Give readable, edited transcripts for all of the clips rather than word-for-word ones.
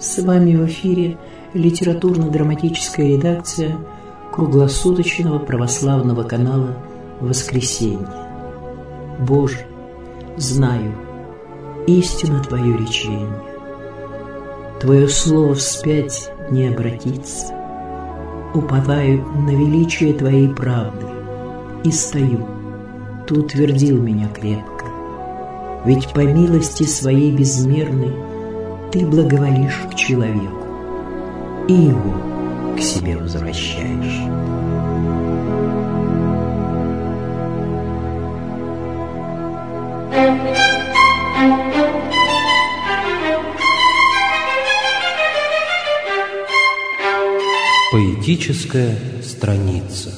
С вами в эфире литературно-драматическая редакция круглосуточного православного канала «Воскресенье». Боже, знаю, истинно Твое речение. Твое слово вспять не обратится. Уповаю на величие Твоей правды и стою. Ты утвердил меня крепко. Ведь по милости Своей безмерной Ты благоволишь к человеку и его к себе возвращаешь. Поэтическая страница.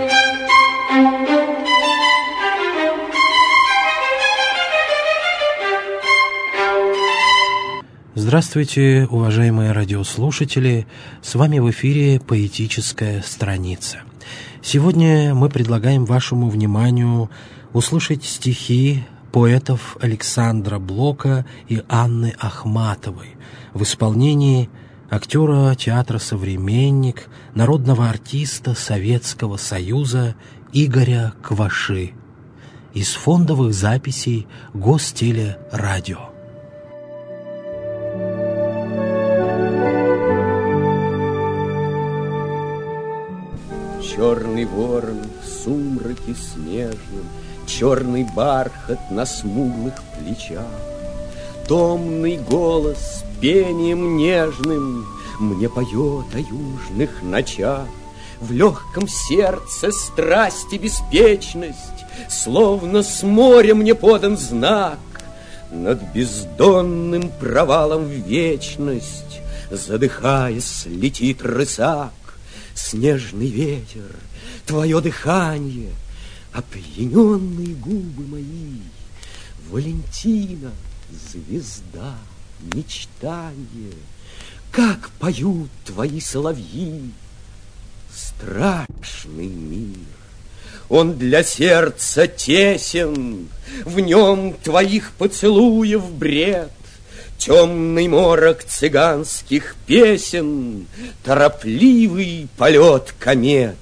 Здравствуйте, уважаемые радиослушатели! С вами в эфире «Поэтическая страница». Сегодня мы предлагаем вашему вниманию услышать стихи поэтов Александра Блока и Анны Ахматовой в исполнении актера театра «Современник», народного артиста Советского Союза Игоря Кваши из фондовых записей Гостелерадио. Черный ворон в сумраке снежном, черный бархат на смуглых плечах, томный голос с пением нежным мне поет о южных ночах. В легком сердце страсть и беспечность, словно с моря мне подан знак. Над бездонным провалом в вечность, задыхаясь, летит рысак. Снежный ветер, твое дыхание, опьяненные губы мои, Валентина, звезда, мечтание, как поют твои соловьи. Страшный мир, он для сердца тесен, в нем твоих поцелуев бред. Темный морок цыганских песен, торопливый полет комет.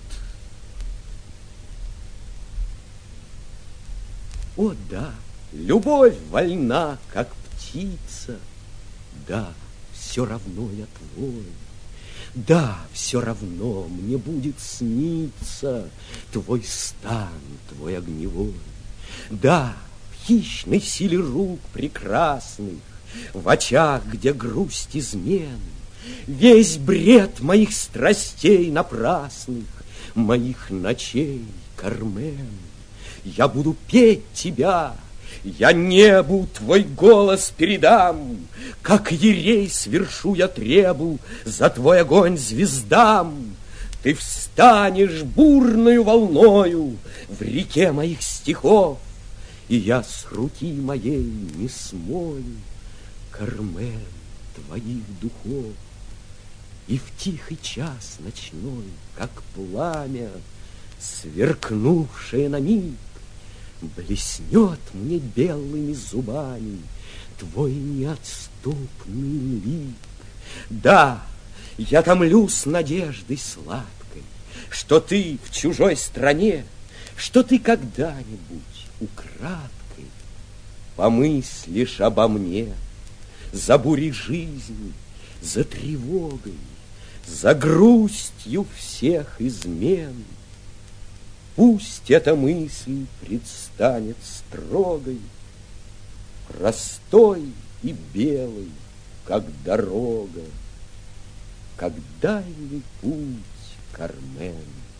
О да, любовь вольна, как птица. Да, все равно я твой. Да, все равно мне будет сниться твой стан, твой огневой. Да, в хищной силе рук прекрасных, в очах, где грусть измен, весь бред моих страстей напрасных, моих ночей, Кармен. Я буду петь тебя, я небу твой голос передам, как ерей свершу я требу за твой огонь звездам. Ты встанешь бурною волною в реке моих стихов, и я с руки моей не смою, Кармен, твоих духов. И в тихий час ночной, как пламя, сверкнувшее на миг, блеснет мне белыми зубами твой неотступный лик. Да, я томлюсь надеждой сладкой, что ты в чужой стране, что ты когда-нибудь украдкой помыслишь обо мне. За бурей жизни, за тревогой, за грустью всех измен. Пусть эта мысль предстанет строгой, простой и белой, как дорога, как дальний путь, Кармен.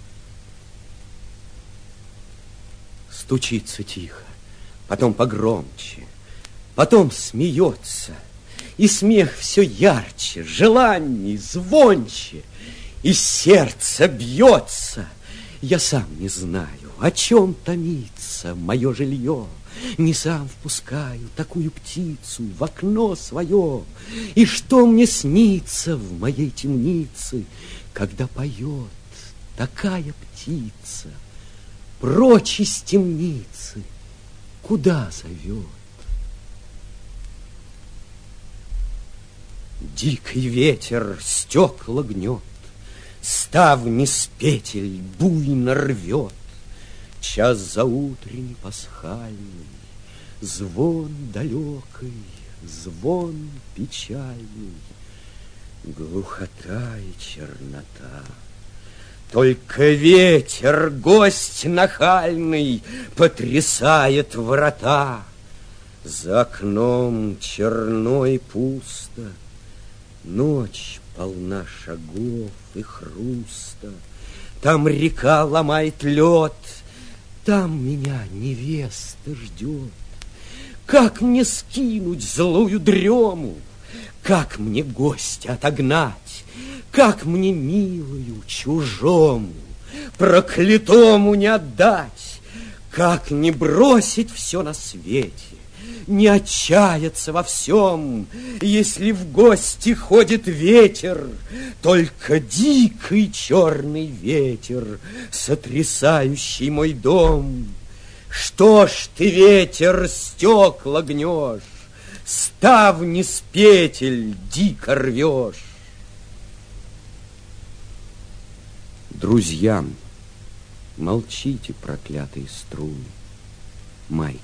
Стучится тихо, потом погромче, потом смеется. И смех все ярче, желаний звонче, и сердце бьется. Я сам не знаю, о чем томится мое жилье. Не сам впускаю такую птицу в окно свое. И что мне снится в моей темнице, когда поет такая птица? Прочь из темницы, куда зовет? Дикий ветер стекла гнет, ставни с петель буйно рвет. Час заутренний пасхальный, звон далекий, звон печальный, глухота и чернота. Только ветер, гость нахальный, потрясает врата. За окном черно и пусто, ночь полна шагов и хруста. Там река ломает лед, там меня невеста ждет. Как мне скинуть злую дрему? Как мне гостя отогнать? Как мне милую чужому, проклятому не отдать? Как не бросить все на свете, не отчаяться во всем, если в гости ходит ветер, только дикий черный ветер, сотрясающий мой дом? Что ж ты, ветер, стекла гнешь, ставни с петель дико рвешь? Друзьям, молчите, проклятые струны. Майков.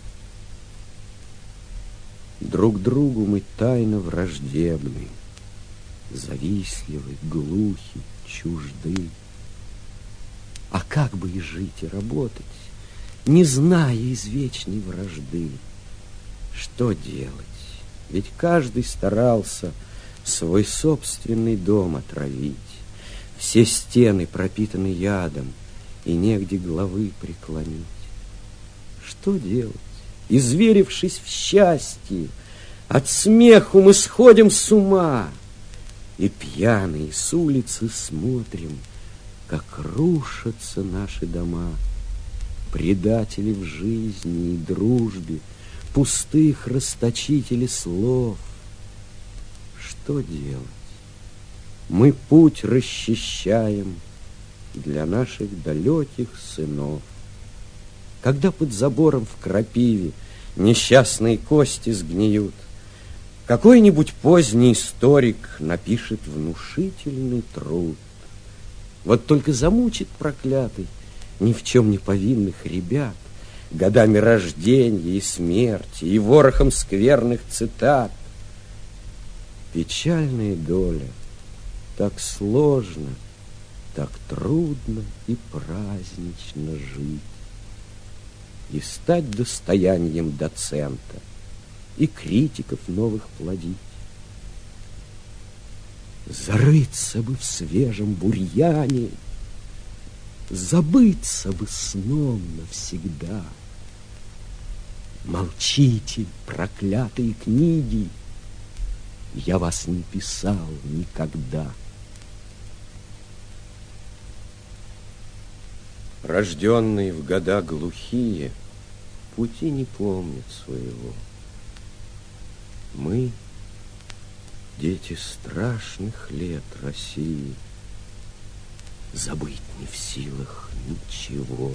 Друг другу мы тайно враждебны, завистливы, глухи, чужды. А как бы и жить, и работать, не зная извечной вражды? Что делать? Ведь каждый старался свой собственный дом отравить. Все стены пропитаны ядом, и негде головы преклонить. Что делать? Изверившись в счастье, от смеху мы сходим с ума, и пьяные с улицы смотрим, как рушатся наши дома. Предатели в жизни и дружбе, пустых расточители слов. Что делать? Мы путь расчищаем для наших далеких сынов. Когда под забором в крапиве несчастные кости сгниют, какой-нибудь поздний историк напишет внушительный труд. Вот только замучит проклятый ни в чем не повинных ребят годами рождения и смерти и ворохом скверных цитат. Печальная доля. Так сложно, так трудно и празднично жить, и стать достоянием доцента, и критиков новых плодить. Зарыться бы в свежем бурьяне, забыться бы сном навсегда. Молчите, проклятые книги, я вас не писал никогда. Рожденные в года глухие, пути не помнят своего. Мы, дети страшных лет России, забыть не в силах ничего.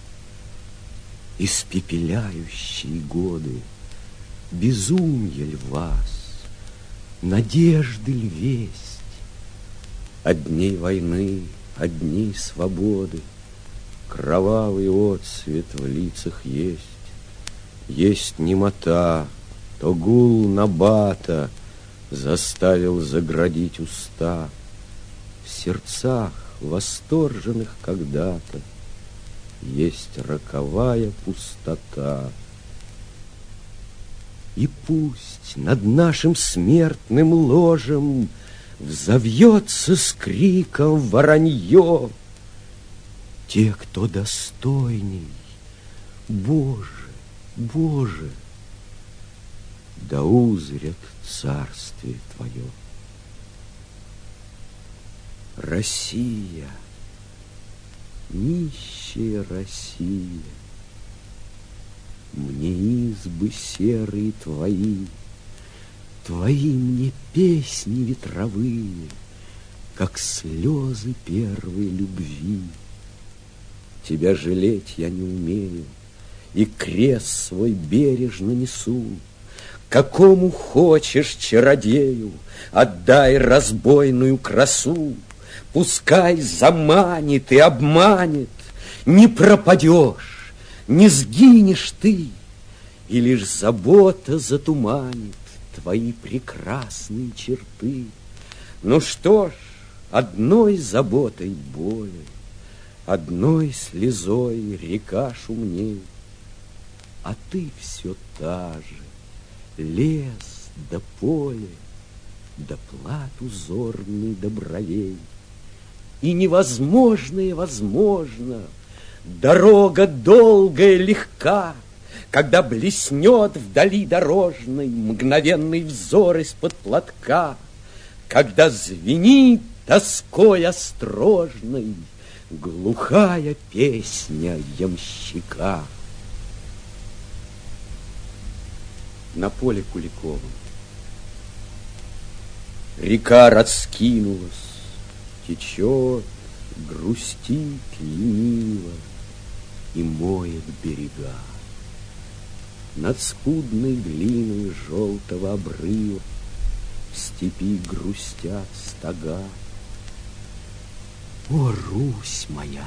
Испепеляющие годы, безумье ль вас, надежды ль весть? От дней войны, от дней свободы кровавый отцвет в лицах есть. Есть немота, то гул набата заставил заградить уста. В сердцах, восторженных когда-то, есть роковая пустота. И пусть над нашим смертным ложем взовьется с криком воронье. Те, кто достойней, Боже, Боже, да узрят царствие Твое. Россия, нищая Россия, мне избы серые Твои, Твои мне песни ветровые, как слезы первой любви. Тебя жалеть я не умею, и крест свой бережно несу. какому хочешь чародею отдай разбойную красу, пускай заманит и обманет, не пропадешь, не сгинешь ты, и лишь забота затуманит твои прекрасные черты. Ну что ж, одной заботой более, одной слезой река шумней, а ты все та же, лес да поле, да плат узорный до бровей. И невозможное возможно, дорога долгая легка, когда блеснет вдали дорожный мгновенный взор из-под платка, когда звенит тоской острожной глухая песня ямщика. На поле Куликовом река раскинулась, течет, грустит лениво и моет берега. Над скудной глиной желтого обрыва в степи грустят стога. О, Русь моя,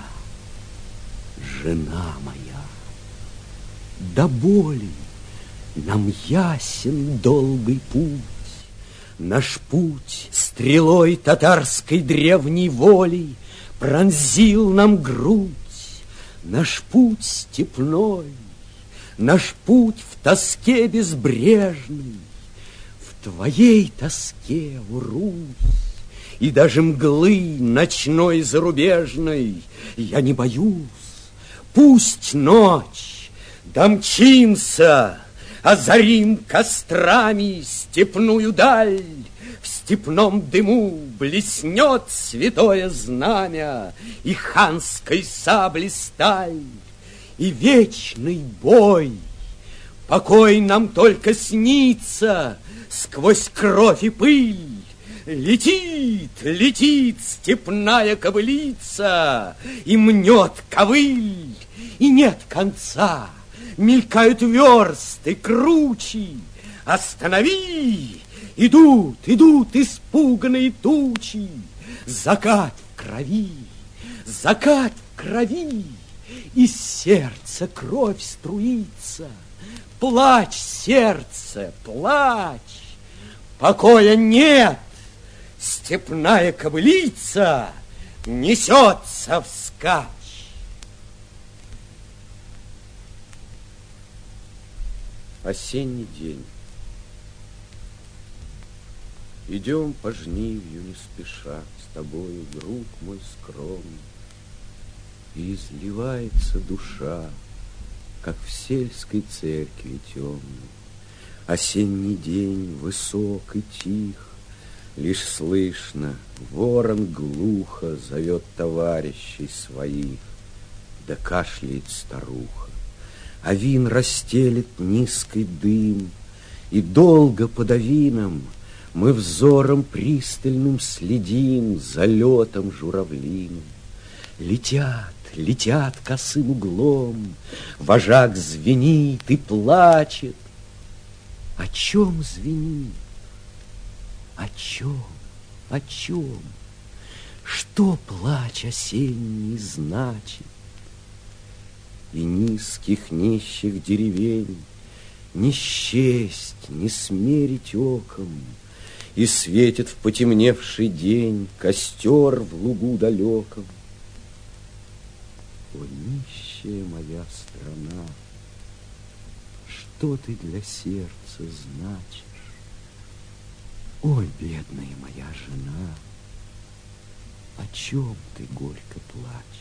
жена моя, до боли нам ясен долгий путь. Наш путь стрелой татарской древней воли пронзил нам грудь. Наш путь степной, наш путь в тоске безбрежной, в твоей тоске, о Русь, и даже мглы ночной зарубежной я не боюсь. Пусть ночь домчимся, озарим кострами степную даль, в степном дыму блеснет святое знамя и ханской сабли сталь, и вечный бой. Покой нам только снится сквозь кровь и пыль. Летит, летит степная кобылица и мнет ковыль, и нет конца. Мелькают версты кручи. Останови! Идут, идут испуганные тучи. Закат в крови, закат в крови. Из сердца кровь струится. Плачь, сердце, плачь. Покоя нет. Степная кобылица несется вскачь. Осенний день. Идем по жнивью не спеша с тобою, друг мой скромный, и изливается душа, как в сельской церкви темной. Осенний день высок и тих, лишь слышно, ворон глухо зовет товарищей своих, да кашляет старуха. А вин расстелит низкий дым, и долго под авином мы взором пристальным следим за летом журавлиным. Летят, летят косым углом, вожак звенит и плачет. О чем звенит? О чем? О чем? Что плач осенний значит? И низких нищих деревень не счесть, не смерить оком, и светит в потемневший день костер в лугу далеком. О, нищая моя страна, что ты для сердца значишь? Ой, бедная моя жена, о чем ты горько плачешь?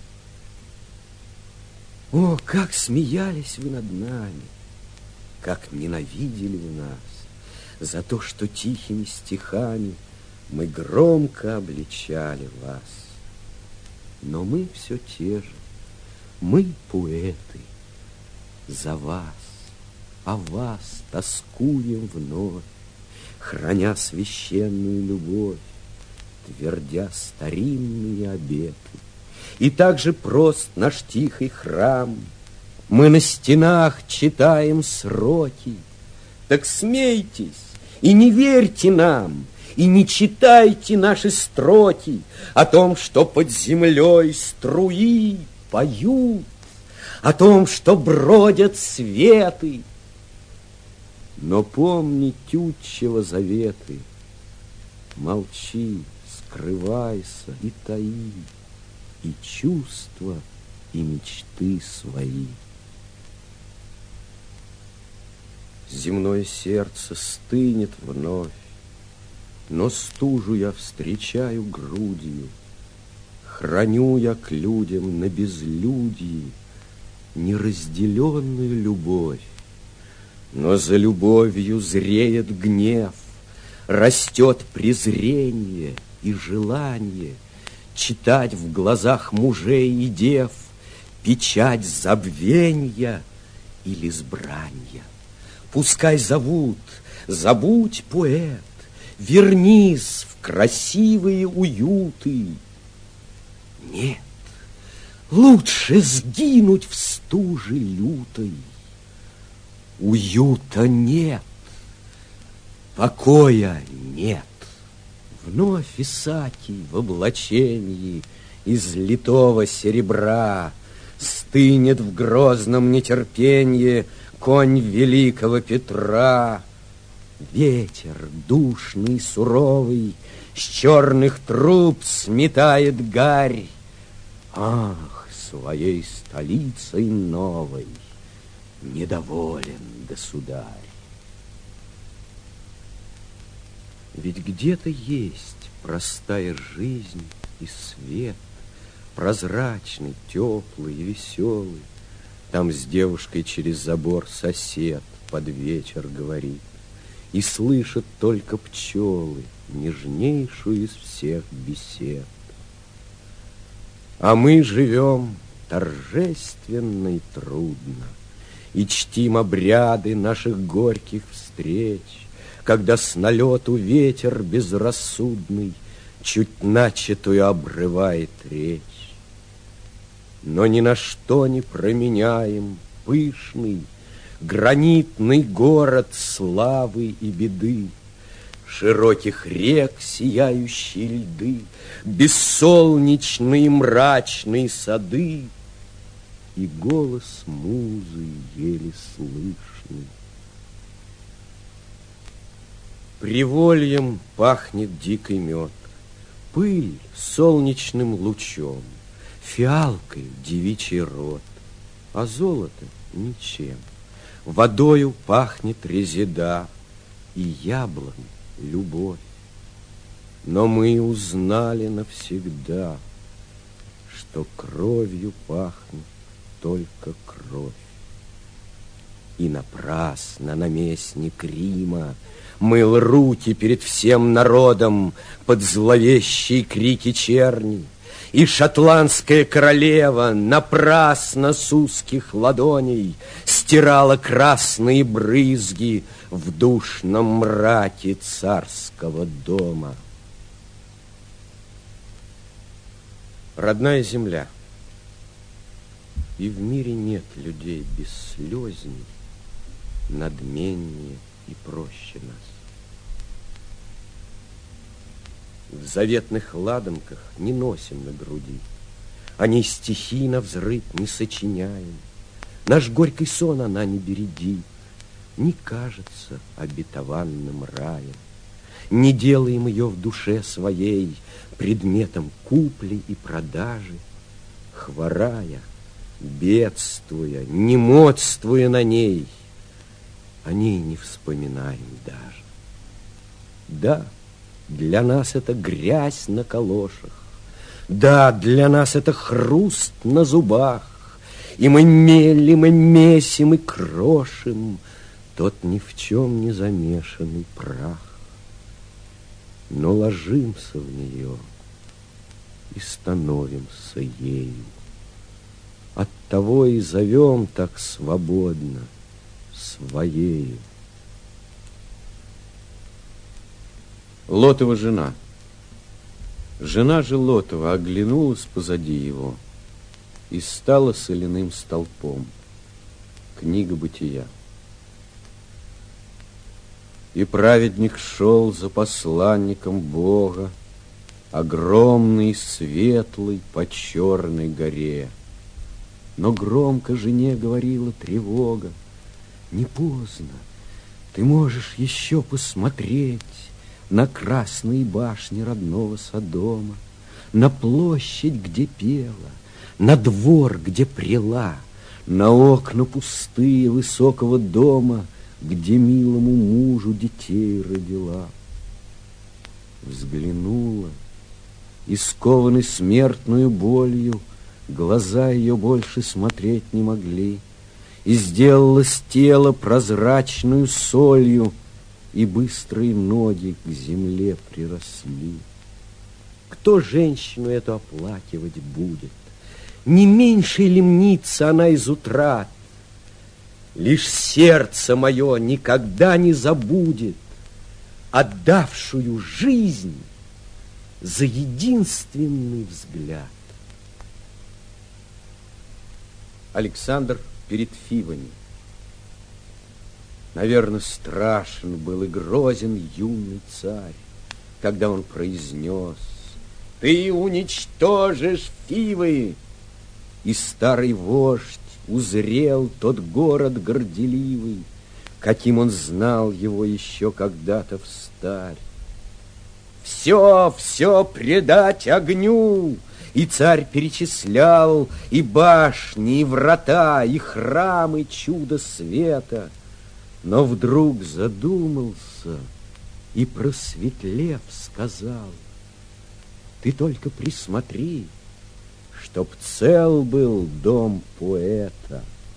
О, как смеялись вы над нами, как ненавидели вы нас за то, что тихими стихами мы громко обличали вас. Но мы все те же, мы поэты, за вас, о вас тоскуем вновь, храня священную любовь, твердя старинные обеты. И так же прост наш тихий храм. Мы на стенах читаем сроки, Так смейтесь и не верьте нам, и не читайте наши строки о том, что под землей струи поют, о том, что бродят светы. Но помни Тютчева заветы, молчи, скрывайся и таи и чувства, и мечты свои. Земное сердце стынет вновь, но стужу я встречаю грудью, храню я к людям на безлюдье неразделенную любовь. Но за любовью зреет гнев, растет презрение и желание читать в глазах мужей и дев печать забвенья или сбранья. Пускай зовут, забудь, поэт, вернись в красивые уюты. Нет, лучше сгинуть в стуже лютой. Уюта нет, покоя нет. Вновь Исакий в облачении из литого серебра стынет в грозном нетерпенье конь великого Петра. Ветер душный, суровый, с черных труб сметает гарь. Ах, своей столицей новой недоволен государь. Ведь где-то есть простая жизнь и свет, прозрачный, теплый и веселый. Там с девушкой через забор сосед под вечер говорит, и слышат только пчелы нежнейшую из всех бесед. А мы живем торжественно и трудно, и чтим обряды наших горьких встреч, когда с налету ветер безрассудный чуть начатую обрывает речь. Но ни на что не променяем пышный, гранитный город славы и беды, широких рек сияющие льды, бессолнечные мрачные сады и голос музы еле слышный. Привольем пахнет дикий мед, пыль солнечным лучом, фиалкой девичий рот, а золото ничем. Водою пахнет резеда и яблон любовь. Но мы узнали навсегда, что кровью пахнет только кровь. И напрасно наместник Рима мыл руки перед всем народом под зловещие крики черни, и шотландская королева напрасно с узких ладоней стирала красные брызги в душном мраке царского дома. Родная земля, и в мире нет людей бесслезней, надменнее и проще нас. В заветных ладанках не носим на груди, о ней стихи навзрыд не сочиняем. Наш горький сон она не бередит, не кажется обетованным раем. Не делаем ее в душе своей предметом купли и продажи, хворая, бедствуя, немодствуя на ней, о ней не вспоминаем даже. Да, для нас это грязь на калошах, да, для нас это хруст на зубах, и мы мелим, и месим, и крошим тот ни в чем не замешанный прах. Но ложимся в нее и становимся ею. Оттого и зовем так свободно своею. Лотова жена. Жена же Лотова оглянулась позади его и стала соляным столпом. Книга Бытия. И праведник шел за посланником Бога, огромный и светлый по черной горе. Но громко жене говорила тревога: не поздно, ты можешь еще посмотреть на красные башни родного Содома, на площадь, где пела, на двор, где прела, на окна пустые высокого дома, где милому мужу детей родила. Взглянула, и скованный смертную болью, глаза ее больше смотреть не могли, и сделалось тело прозрачную солью, и быстрые ноги к земле приросли. Кто женщину эту оплакивать будет? Не меньше ли мнится она из утрат? Лишь сердце мое никогда не забудет отдавшую жизнь за единственный взгляд. Александр перед Фивами. Наверное, страшен был и грозен юный царь, когда он произнес: «Ты уничтожишь Фивы!» И старый вождь узрел тот город горделивый, каким он знал его еще когда-то встарь. Все предать огню! И царь перечислял и башни, и врата, и храмы чуда света. Но вдруг задумался и, просветлев, сказал: ты только присмотри, чтоб цел был дом поэта.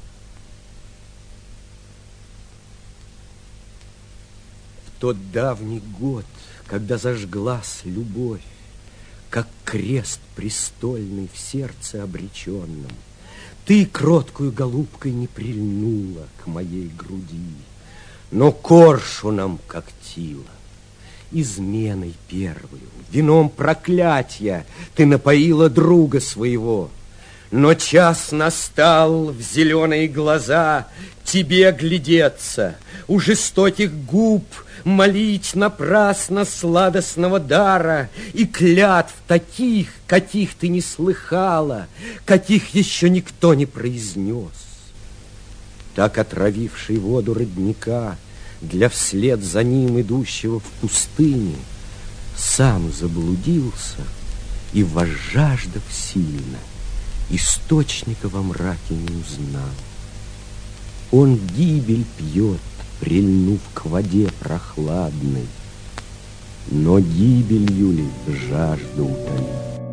В тот давний год, когда зажглась любовь, как крест престольный в сердце обреченном, ты кроткую голубкой не прильнула к моей груди, но коршуном когтила. Изменой первую, вином проклятия ты напоила друга своего. Но час настал в зеленые глаза тебе глядеться, у жестоких губ молить напрасно сладостного дара и клятв таких, каких ты не слыхала, каких еще никто не произнес. Так отравивший воду родника для вслед за ним идущего в пустыне сам заблудился и, возжаждав сильно, источника во мраке не узнал. Он гибель пьет, прильнув к воде прохладной, но гибелью ли жажду утолит?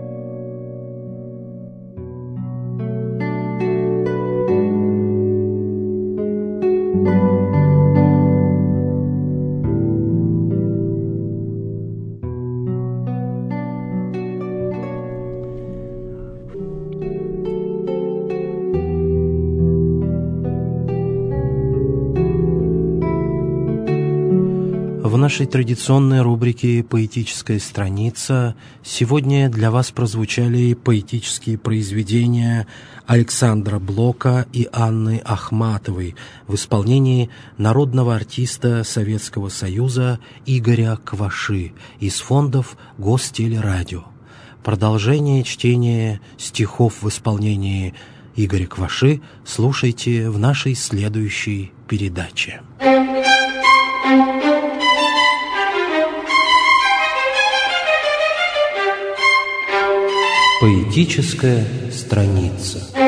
В нашей традиционной рубрике «Поэтическая страница» сегодня для вас прозвучали поэтические произведения Александра Блока и Анны Ахматовой в исполнении народного артиста Советского Союза Игоря Кваши из фондов Гостелерадио. Продолжение чтения стихов в исполнении Игоря Кваши слушайте в нашей следующей передаче. Поэтическая страница.